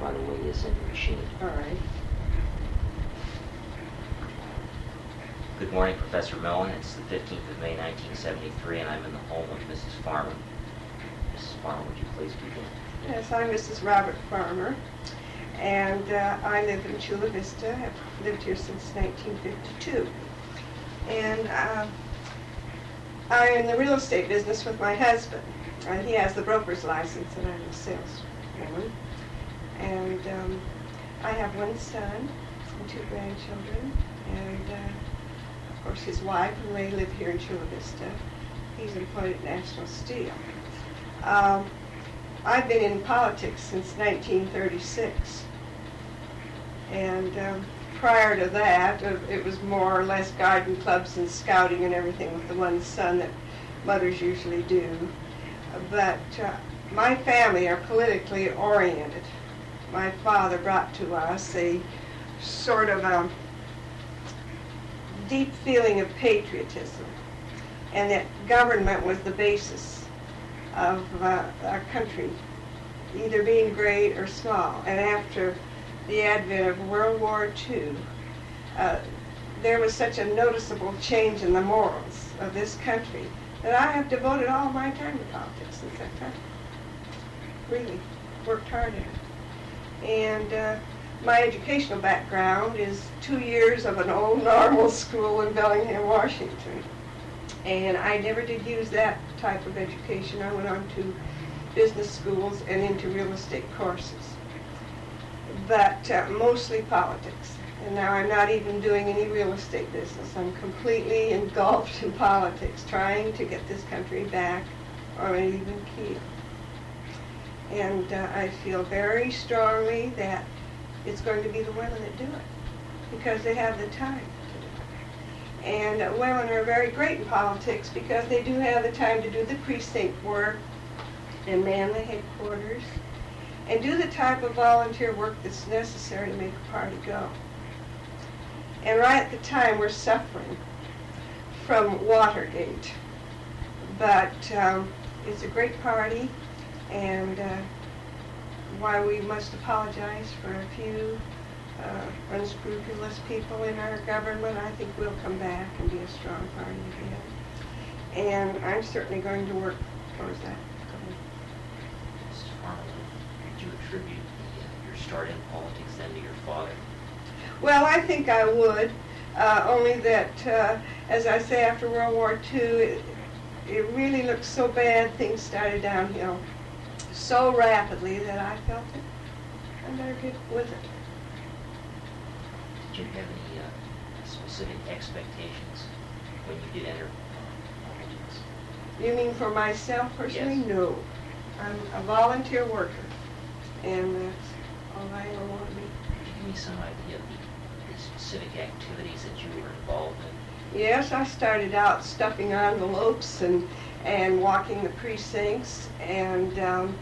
by the way is in the machine. All right. Good morning, Professor Millen. It's the 15th of May, 1973, and I'm in the home of Mrs. Farmer. Mrs. Farmer, would you please begin? Yes, I'm Mrs. Robert Farmer, and I live in Chula Vista. I've lived here since 1952. And I'm in the real estate business with my husband. He has the broker's license, and I'm a saleswoman. And I have one son and 2 grandchildren, and of course his wife, and they live here in Chula Vista. He's employed at National Steel. I've been in politics since 1936, and prior to that, it was more or less garden clubs and scouting and everything with the one son that mothers usually do. But my family are politically oriented. My father brought to us a sort of a deep feeling of patriotism, and that government was the basis of our country, either being great or small. And after the advent of World War II, there was such a noticeable change in the morals of this country that I have devoted all my time to politics since that time. Really worked hard at it. And my educational background is 2 years of an old normal school in Bellingham, Washington. And I never did use that type of education. I went on to business schools and into real estate courses. But mostly politics. And now I'm not even doing any real estate business. I'm completely engulfed in politics, trying to get this country back on an even keel. And I feel very strongly that it's going to be the women that do it, because they have the time. And women are very great in politics because they do have the time to do the precinct work and man the headquarters and do the type of volunteer work that's necessary to make a party go. And right at the time, we're suffering from Watergate. But it's a great party, and while we must apologize for a few unscrupulous people in our government, I think we'll come back and be a strong party again. And I'm certainly going to work towards that. Mrs. Farmer, would you attribute your start in politics then to your father? Well, I think I would, only that, as I say, after World War II, it really looked so bad, things started downhill so rapidly that I felt it. I better get with it. Did you have any specific expectations when you did enter politics? You mean for myself personally? Yes. No. I'm a volunteer worker, and that's all I ever want to be. Could you give me some idea of the specific activities that you were involved in? Yes, I started out stuffing envelopes and walking the precincts, and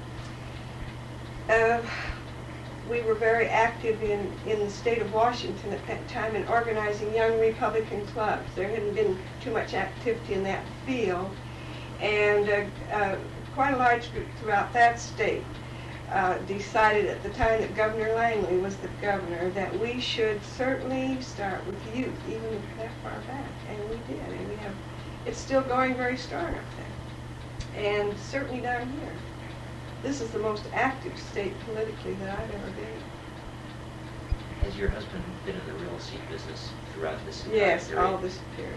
we were very active in the state of Washington at that time in organizing young Republican clubs. There hadn't been too much activity in that field, and quite a large group throughout that state decided at the time that Governor Langley was the governor that we should certainly start with the youth, even that far back, and we did, and we have, it's still going very strong up there, and certainly down here. This is the most active state politically that I've ever been. Has your husband been in the real estate business throughout this entire Yes, period? all this period.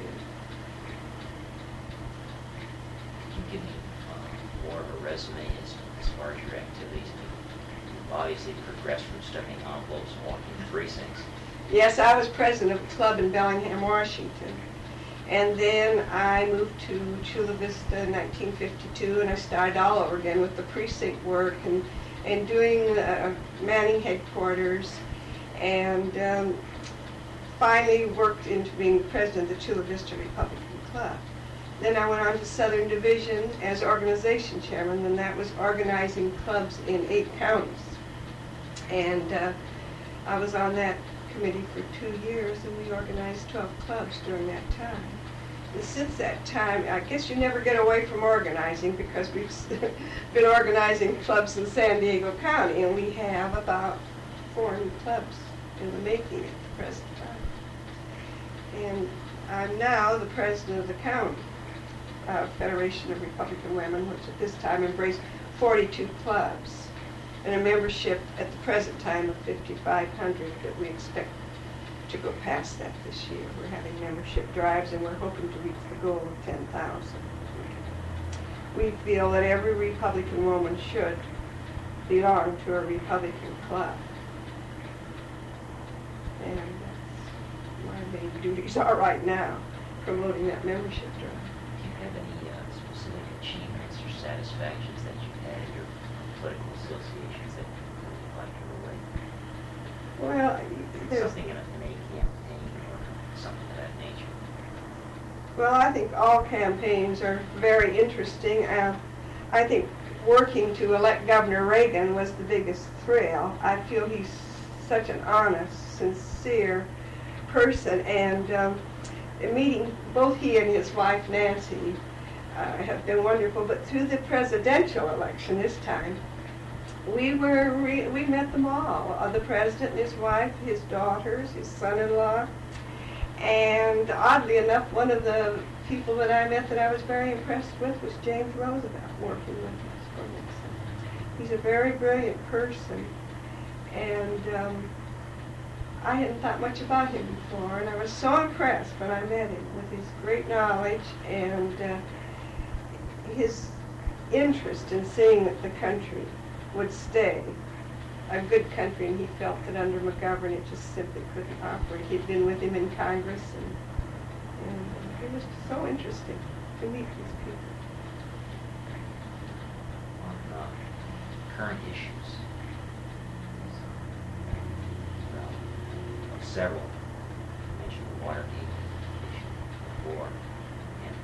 Can you give me more of a resume as far as your activities? You've obviously progressed from stuffing envelopes and walking the precincts. Yes, I was president of a club in Bellingham, Washington. And then I moved to Chula Vista in 1952, and I started all over again with the precinct work and doing manning headquarters, and finally worked into being president of the Chula Vista Republican Club. Then I went on to Southern Division as organization chairman, and that was organizing clubs in 8 counties. And I was on that committee for 2 years, and we organized 12 clubs during that time. since that time, I guess you never get away from organizing, because we've been organizing clubs in San Diego County, and we have about 4 new clubs in the making at the present time. And I'm now the president of the county Federation of Republican Women, which at this time embraced 42 clubs, and a membership at the present time of 5,500 that we expect to go past that this year. We're having membership drives, and we're hoping to reach the goal of 10,000. We feel that every Republican woman should belong to a Republican club. And that's my main duties are right now, promoting that membership drive. Do you have any specific achievements or satisfactions that you've had in your political associations that you'd like to relate? Well, there's, Something in a campaign or something of that nature. well, I think all campaigns are very interesting. I think working to elect Governor Reagan was the biggest thrill. I feel he's such an honest, sincere person, and meeting both he and his wife Nancy have been wonderful. But through the presidential election this time, we met them all, the president and his wife, his daughters, his son-in-law, and oddly enough, one of the people that I met that I was very impressed with was James Roosevelt, working with us for Nixon. He's a very brilliant person, and I hadn't thought much about him before, and I was so impressed when I met him with his great knowledge and his interest in seeing that the country would stay a good country, and he felt that under McGovern it just simply couldn't operate. He'd been with him in Congress, and it was so interesting to meet these people. On current issues, of several, you mentioned the Watergate issue before, and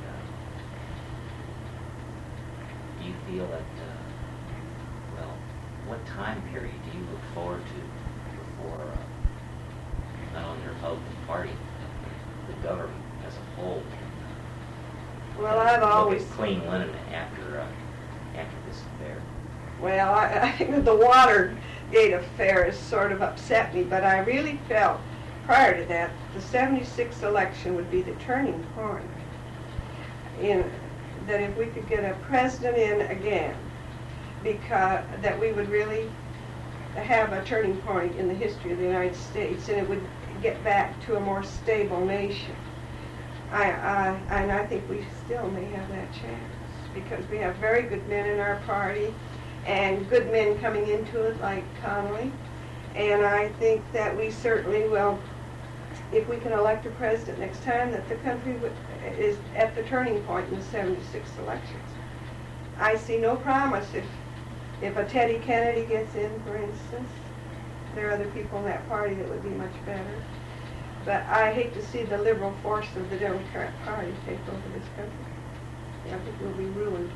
do you feel that, well, what time period do you look forward to before not only the Republican Party, but the government as a whole can Well, I've always look at clean linen after this affair? Well, I think the Watergate affair has sort of upset me, but I really felt prior to that the 76 election would be the turning point. That if we could get a president in again, because that we would really have a turning point in the history of the United States, and it would get back to a more stable nation. And I think we still may have that chance, because we have very good men in our party, and good men coming into it like Connally. And I think that we certainly will, if we can elect a president next time, that the country is at the turning point in the 76 elections. I see no promise if a Teddy Kennedy gets in, for instance. There are other people in that party that would be much better. But I hate to see the liberal force of the Democrat Party take over this country. I think we'll be ruined.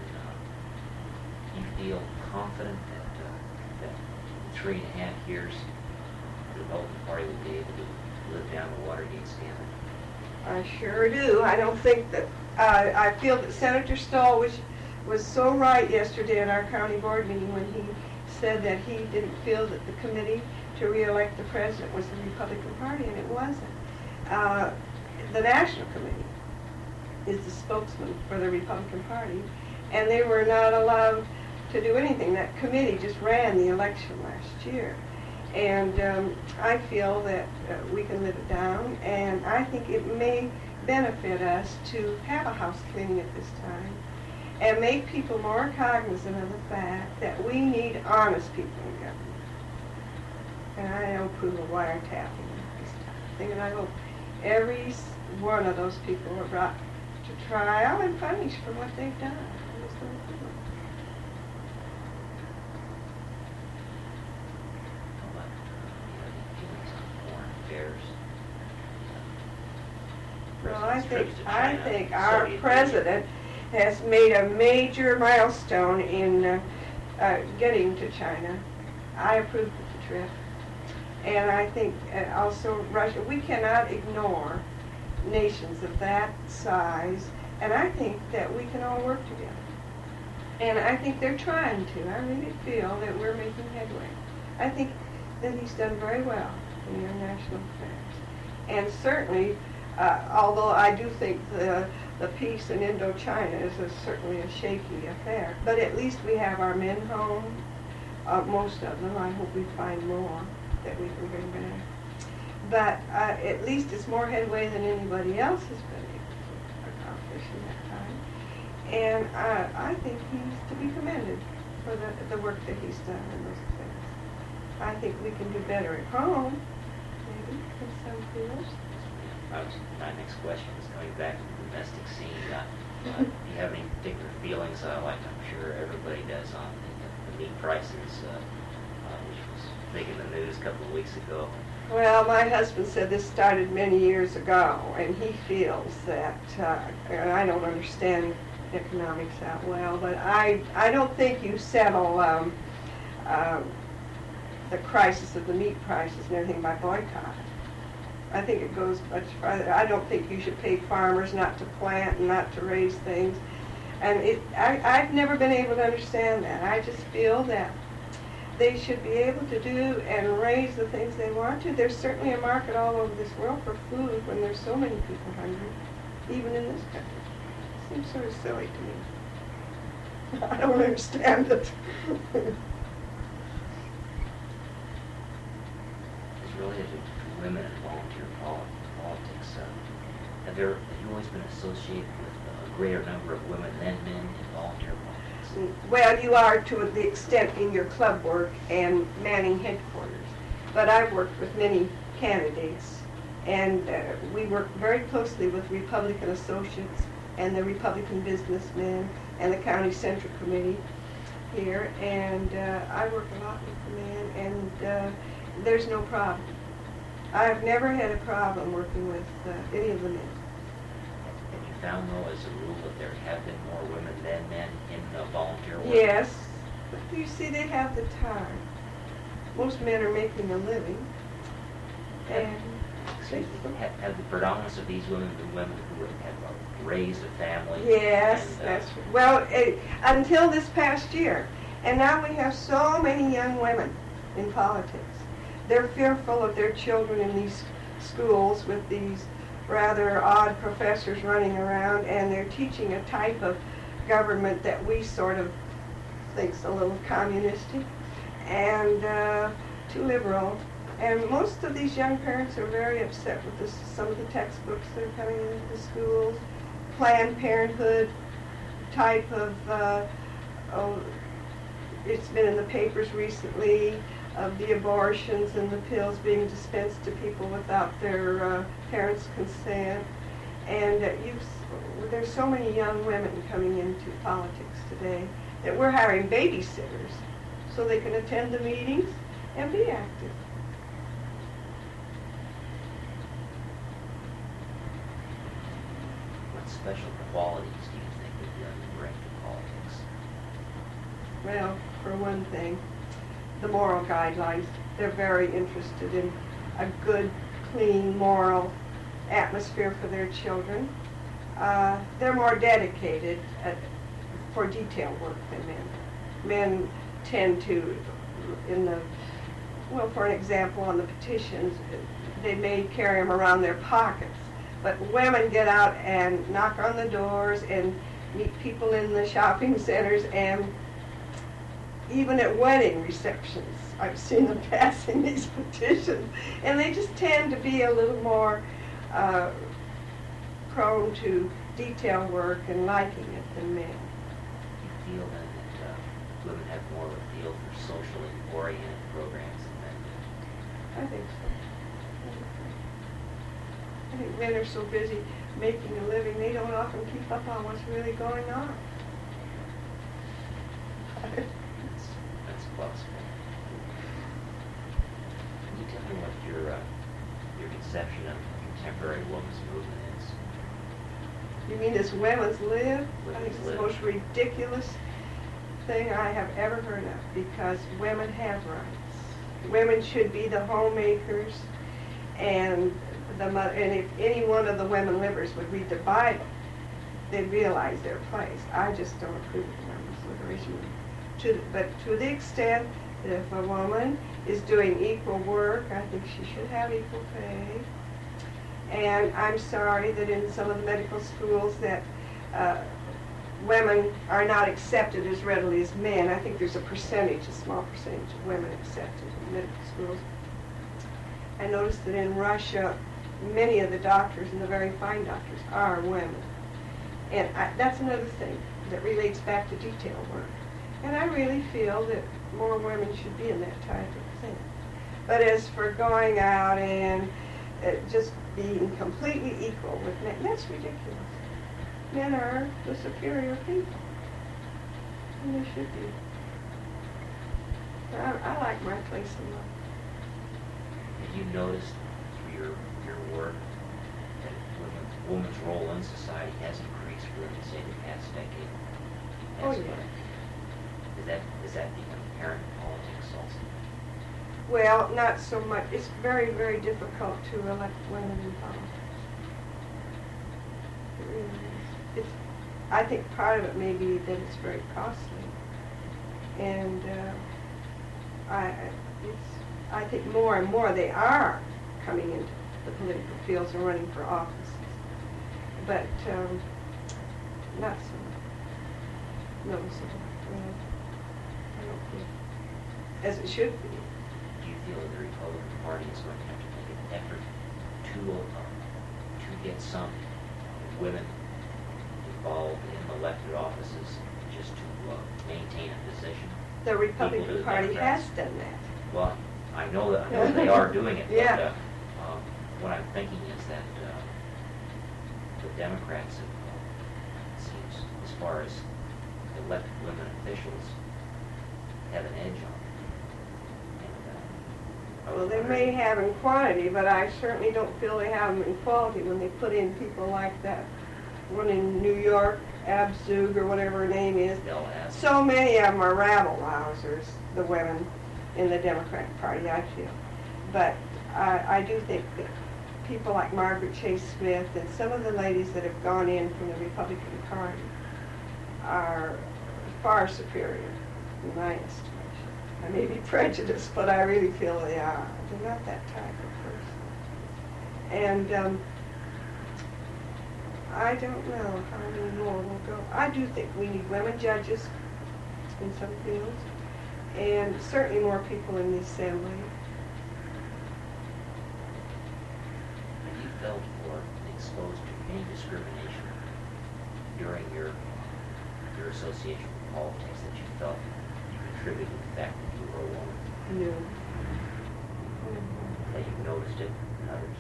And you feel confident that 3.5 years the Republican Party will be able to live down the Watergate scandal? I sure do. I don't think that, I feel that Senator Stoll was so right yesterday at our county board meeting when he said that he didn't feel that the committee to re-elect the president was the Republican Party, and it wasn't. The National Committee is the spokesman for the Republican Party, and they were not allowed to do anything. That committee just ran the election last year. And I feel that we can live it down, and I think it may benefit us to have a house cleaning at this time and make people more cognizant of the fact that we need honest people in government. And I don't approve of wiretapping this type of thing, and I hope every one of those people are brought to trial and punished for what they've done. I just don't approve. Well, I think our president has made a major milestone in getting to China. I approved of the trip. And I think also Russia, we cannot ignore nations of that size, and I think that we can all work together. And I think they're trying to. I really feel that we're making headway. I think that he's done very well in international affairs. And certainly, although I do think the peace in Indochina is certainly a shaky affair, but at least we have our men home, most of them. I hope we find more that we can bring back. But at least it's more headway than anybody else has been able to accomplish in that time. And I think he's to be commended for the work that he's done in those affairs. I think we can do better at home, maybe, in some fields. My next question is coming back to the domestic scene. Do you have any particular feelings, like I'm sure everybody does, on the meat prices, which was big in the news a couple of weeks ago? Well, my husband said this started many years ago, and he feels that, and I don't understand economics that well, but I don't think you settle the crisis of the meat prices and everything by boycott. I think it goes much farther. I don't think you should pay farmers not to plant and not to raise things. And I've never been able to understand that. I just feel that they should be able to do and raise the things they want to. There's certainly a market all over this world for food when there's so many people hungry, even in this country. It seems sort of silly to me. I don't understand it. It's related to women and volunteer politics. Have you always been associated with a greater number of women than men in volunteer politics? Well, you are to the extent in your club work and manning headquarters. But I've worked with many candidates, and we work very closely with Republican associates and the Republican businessmen and the County Central Committee here, and I work a lot with the men, and there's no problem. I've never had a problem working with any of the men. Have you found, though, as a rule, that there have been more women than men in volunteer work? Yes, but you see, they have the time. Most men are making a living, and have the predominance of these women been women who have raised a family? yes, and, that's well, until this past year, and now we have so many young women in politics. They're fearful of their children in these schools with these rather odd professors running around, and they're teaching a type of government that we sort of think's a little communistic and too liberal. And most of these young parents are very upset with this, some of the textbooks that are coming into the schools, Planned Parenthood type of, it's been in the papers recently, of the abortions and the pills being dispensed to people without their parents' consent. And there's so many young women coming into politics today that we're hiring babysitters so they can attend the meetings and be active. What special qualities do you think that women bring to politics? Well, for one thing, the moral guidelines. They're very interested in a good, clean, moral atmosphere for their children. They're more dedicated for detail work than men. Men tend to, for an example, on the petitions, they may carry them around their pockets. But women get out and knock on the doors and meet people in the shopping centers, and even at wedding receptions, I've seen them passing these petitions, and they just tend to be a little more prone to detail work and liking it than men. Do you feel then that women have more of a feel for socially oriented programs than men do? I think so. I think men are so busy making a living, they don't often keep up on what's really going on. That's possible. Can you tell me what your conception of contemporary women's movement is? You mean this women's lib? I think it's the Women's lib. most ridiculous thing I have ever heard of, because women have rights. Women should be the homemakers and and if any one of the women livers would read the Bible, they'd realize their place. I just don't approve of the women's liberation. But to the extent that if a woman is doing equal work, I think she should have equal pay. And I'm sorry that in some of the medical schools that women are not accepted as readily as men. I think there's a small percentage of women accepted in medical schools. I noticed that in Russia, many of the doctors, and the very fine doctors, are women. And that's another thing that relates back to detail work. And I really feel that more women should be in that type of thing. But as for going out and just being completely equal with men, that's ridiculous. Men are the superior people. And they should be. I like my place in life. Have you noticed through your work that women's role in society has increased for, say, the past decade? Oh, yeah. Is that become apparent in politics also? Well, not so much. It's very, very difficult to elect women in politics. It really is. I think part of it may be that it's very costly. And I think more and more they are coming into the political fields and running for offices. But not so noticeable. I don't think, as it should be. Do you feel that the Republican Party is going to have to make an effort to get some women involved in elected offices just to maintain a position? The Republican Party has done that. Well, I know that they are doing it. Yeah. But what I'm thinking is that the Democrats have, it seems, as far as elected women officials, have an edge on them. Well, they may have in quantity, but I certainly don't feel they have them in quality when they put in people like that one in New York, Abzug, or whatever her name is. So many of them are rabble-rousers, the women in the Democratic Party, I feel. But I do think that people like Margaret Chase Smith and some of the ladies that have gone in from the Republican Party are far superior in my estimation. I may be prejudiced, but I really feel they are. They're not that type of person. And I don't know how many more will go. I do think we need women judges in some fields, and certainly more people in the Assembly. Have you felt or been exposed to any discrimination during your association with politics that you felt you contributed to the fact that you were a woman? No. That you've noticed it in others?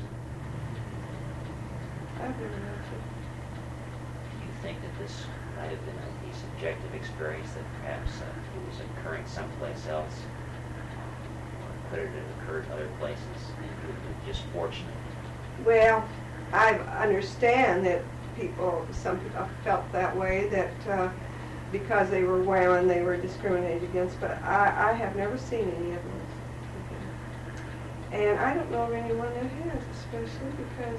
I've never noticed it. Do you think that this might have been a subjective experience that perhaps it was occurring someplace else? Or could it have occurred other places and you were just fortunate? Well, I understand that some people felt that way, that because they were women they were discriminated against, but I have never seen any evidence. And I don't know of anyone that has, especially because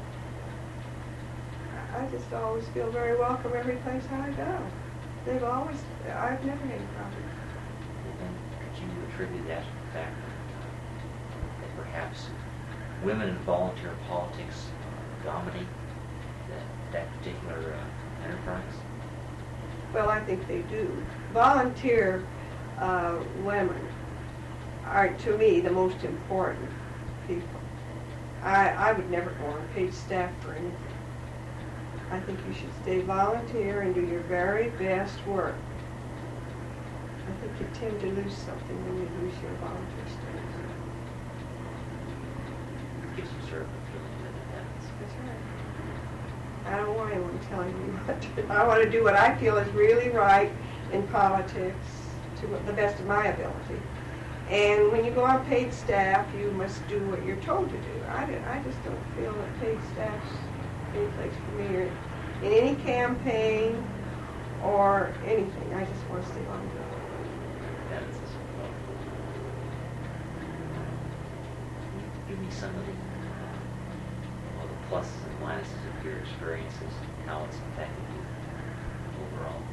I just always feel very welcome every place I go. I've never had a problem. Well, then, could you attribute that to the fact that perhaps women in volunteer politics dominate that particular enterprise? Well, I think they do. Volunteer women are, to me, the most important people. I would never go on paid staff for anything. I think you should stay volunteer and do your very best work. I think you tend to lose something when you lose your volunteer status. It gives you sort of a feeling of independence. That's right. I don't want anyone telling me what to do. I want to do what I feel is really right in politics to the best of my ability. And when you go on paid staff, you must do what you're told to do. I just don't feel that paid staff's any place for me, or in any campaign or anything. I just want to stay on the Can you give me some of pluses and minuses of your experiences, how it's affected you overall?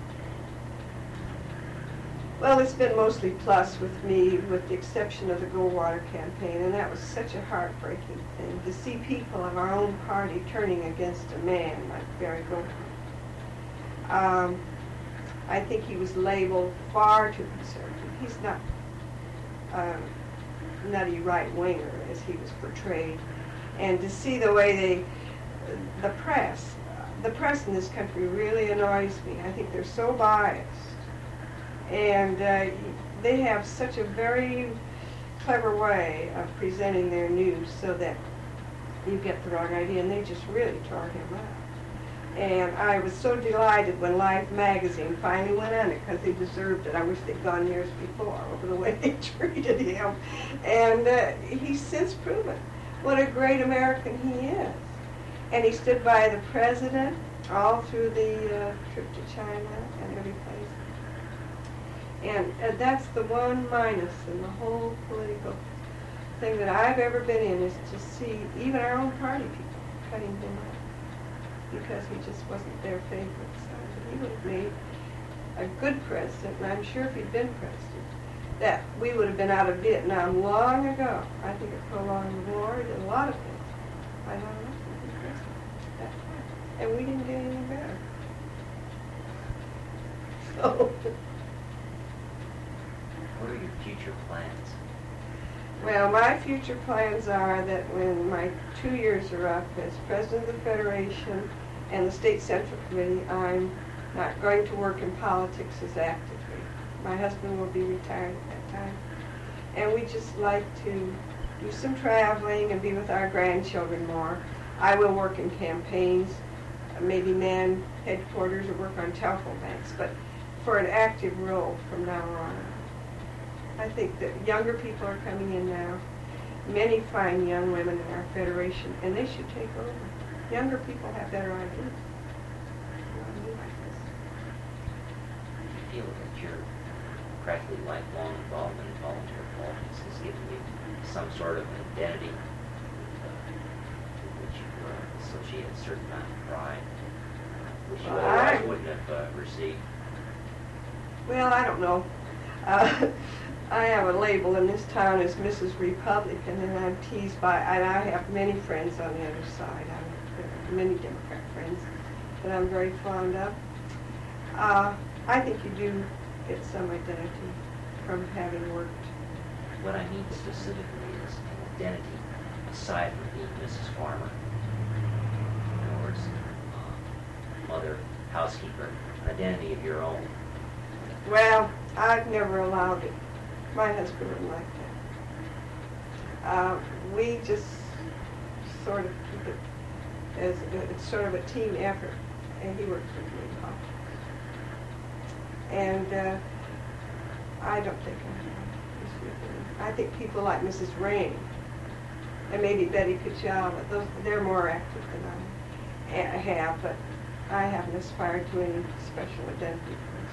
Well, it's been mostly plus with me, with the exception of the Goldwater campaign, and that was such a heartbreaking thing to see people of our own party turning against a man like Barry Goldwater. I think he was labeled far too conservative. He's not a nutty right-winger as he was portrayed. And to see the way the press in this country really annoys me. I think they're so biased. And they have such a very clever way of presenting their news so that you get the wrong idea, and they just really tore him up. And I was so delighted when Life magazine finally went on it because he deserved it. I wish they'd gone years before over the way they treated him. And he's since proven what a great American he is. And he stood by the president all through the trip to China and every place. And that's the one minus in the whole political thing that I've ever been in, is to see even our own party people cutting him out because he just wasn't their favorite. So he would have made a good president, and I'm sure if he'd been president, that we would have been out of Vietnam long ago. I think it prolonged the war. It did a lot of things. I don't know. That time. And we didn't get any better. So... What are your future plans? Well, my future plans are that when my 2 years are up as president of the Federation and the State Central Committee, I'm not going to work in politics as actively. My husband will be retired at that time. And we just like to do some traveling and be with our grandchildren more. I will work in campaigns, maybe man headquarters or work on telephone banks, but for an active role from now on. I think that younger people are coming in now. Many fine young women in our federation, and they should take over. Younger people have better ideas. You feel that your practically lifelong involvement in volunteer politics has given you some sort of identity with which you associate a certain amount of pride, which you otherwise wouldn't have received? Well, I don't know. I have a label in this town as Mrs. Republican, and I'm teased by, and I have many friends on the other side. I have many Democrat friends that I'm very fond of. I think you do get some identity from having worked. What I mean specifically is an identity aside from being Mrs. Farmer. In other words, mother, housekeeper, an identity of your own. Well, I've never allowed it. My husband wouldn't like that. We just sort of keep it as it's sort of a team effort, and he works with me in politics. And I don't think I think people like Mrs. Rain and maybe Betty Kuchel, they're more active than I have, but I haven't aspired to any special identity.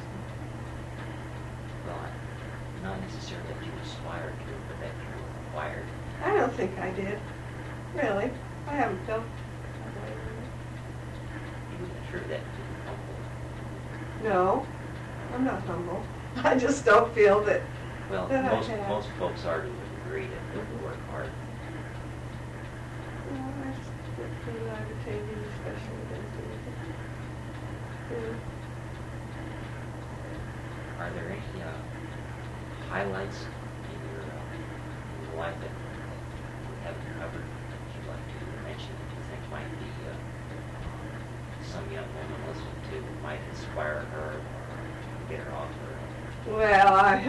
Well, not necessarily that you aspired to, but that you acquired. I don't think I did. Really. I haven't felt that way. You wouldn't attribute that to being humble. No, I'm not humble. I just don't feel that. Well, that most folks are to a degree that they work hard. Well, I just don't feel that I've attained any special identity. Yeah. Are there any highlights in your life that we haven't covered that you'd like to mention that you think might be some young woman listening to might inspire her or get her off her? Well,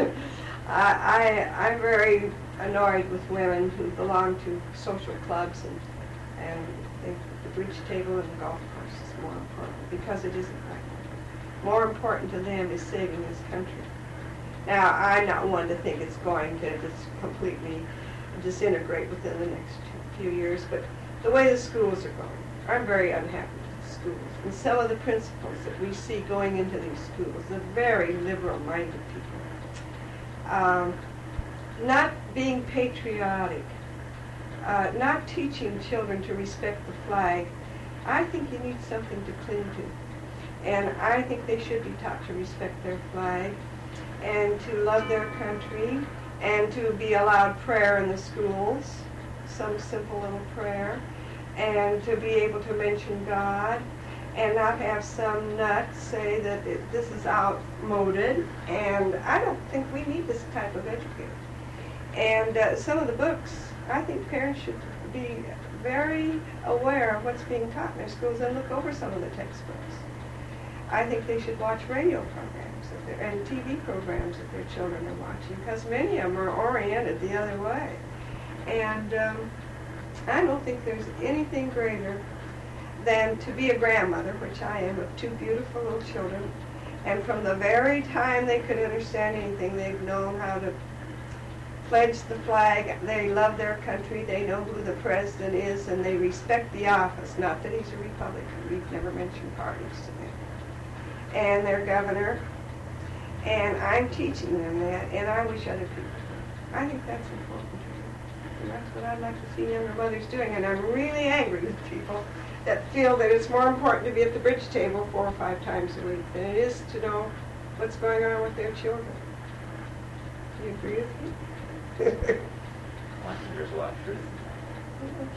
I'm very annoyed with women who belong to social clubs and think the bridge table and the golf course is more important, because it isn't right. More important to them is saving this country. Now, I'm not one to think it's going to just completely disintegrate within the next few years, but the way the schools are going, I'm very unhappy with the schools. And some of the principals that we see going into these schools, they're very liberal-minded people. Not being patriotic, not teaching children to respect the flag. I think you need something to cling to. And I think they should be taught to respect their flag and to love their country and to be allowed prayer in the schools, some simple little prayer, and to be able to mention God and not have some nut say that this is outmoded. And I don't think we need this type of educator. And some of the books, I think parents should be very aware of what's being taught in their schools and look over some of the textbooks. I think they should watch radio programs and TV programs that their children are watching, because many of them are oriented the other way. And I don't think there's anything greater than to be a grandmother, which I am, of two beautiful little children. And from the very time they could understand anything, they've known how to pledge the flag. They love their country. They know who the president is, and they respect the office. Not that he's a Republican. We've never mentioned parties to them. And their governor. And I'm teaching them that, and I wish other people would. I think that's important to do. And that's what I'd like to see younger mothers doing. And I'm really angry with people that feel that it's more important to be at the bridge table 4 or 5 times a week than it is to know what's going on with their children. Do you agree with me? Well, I think there's a lot of truth in that.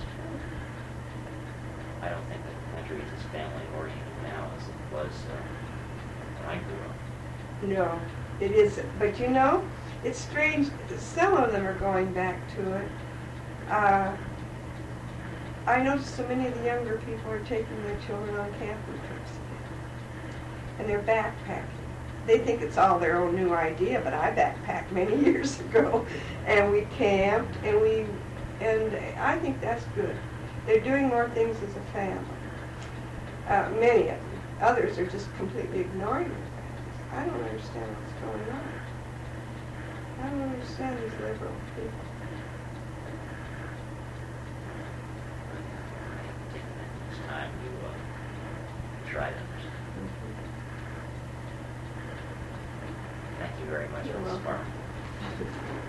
I don't think that the country is as family-oriented now as it was when I grew up. No, it isn't. But you know, it's strange. Some of them are going back to it. I noticed so many of the younger people are taking their children on camping trips again. And they're backpacking. They think it's all their own new idea, but I backpacked many years ago. And we camped, and I think that's good. They're doing more things as a family. Many of them. Others are just completely ignoring their families. I don't understand what's going on. I don't understand these liberal people. It's time to try to understand. Thank you very much, You're Mrs. welcome. Farmer.